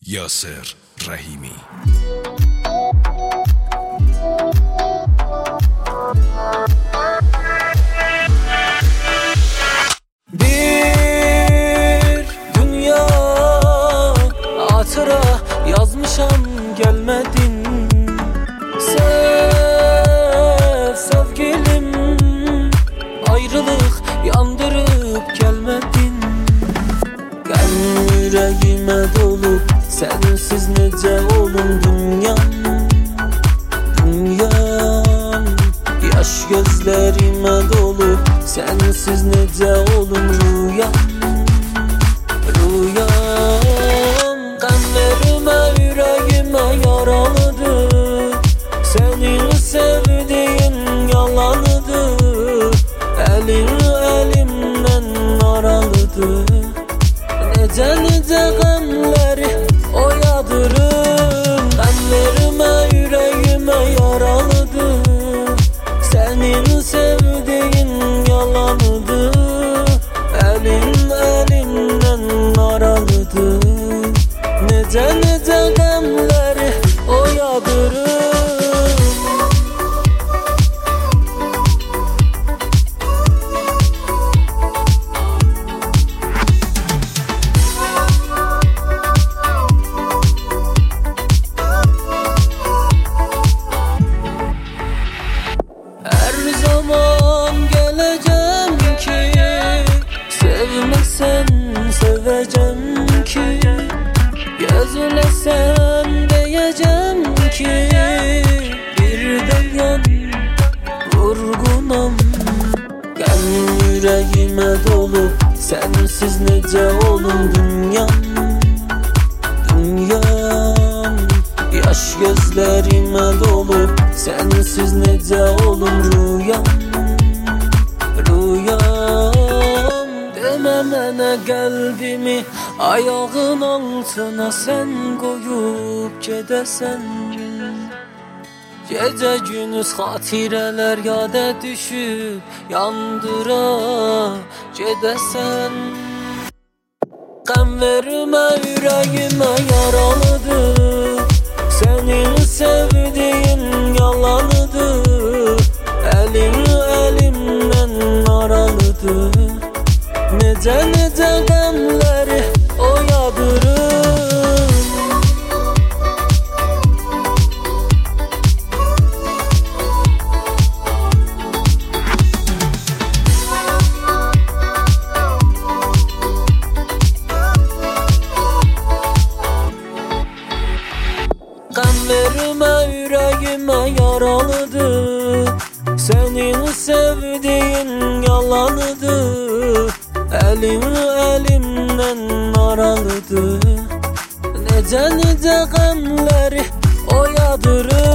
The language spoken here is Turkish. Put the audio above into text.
Yasir Rahimi. Bir dünya hatıra yazmışam, gelmedin. Sev sevgilim, ayrılık yandırıp gelmedin. Qəm yüreğime dolup sensiz nece olum dünyam. Dünyam yaş gözlerime dolup sensiz nece olum rüyam. Rüyam qənlərime yüreğime yaralıdır. Senin sevdiğin yalanıdır. Elin elimden aralıdır. Nece qəmləri oyadırım. Qənlərime yüreğime yaralıdır. Senin sevdiğin yalanıdır. Elin elimden aralıdır. Nece qəmləri oyadırım. Zaman geleceğim ki sevmesen seveceğim ki, gözlesen diyeceğim ki bir de yan vurgunam. Qəm yüreğime dolup sensiz nece olum dünyam. Dünyam yaş gözlerime dolup sensiz nece olum rüyam. Rüyam demə mənə qəlbimi ayağın altına sen koyup gedəsən. Gece gündüz xatirələr yada düşüb yandıra gedəsən. Qəm vermə yüreğime yaralıdır. Senin sevdiğin yalanıdır. Elin elimden aralıdır. Nece qəmləri oyadırım. Qəm vermə yüreğime yaralıdır. Senin sevdiğin yalanıdır. Elin elimden aralıdır. Nece qəmləri oyadırım.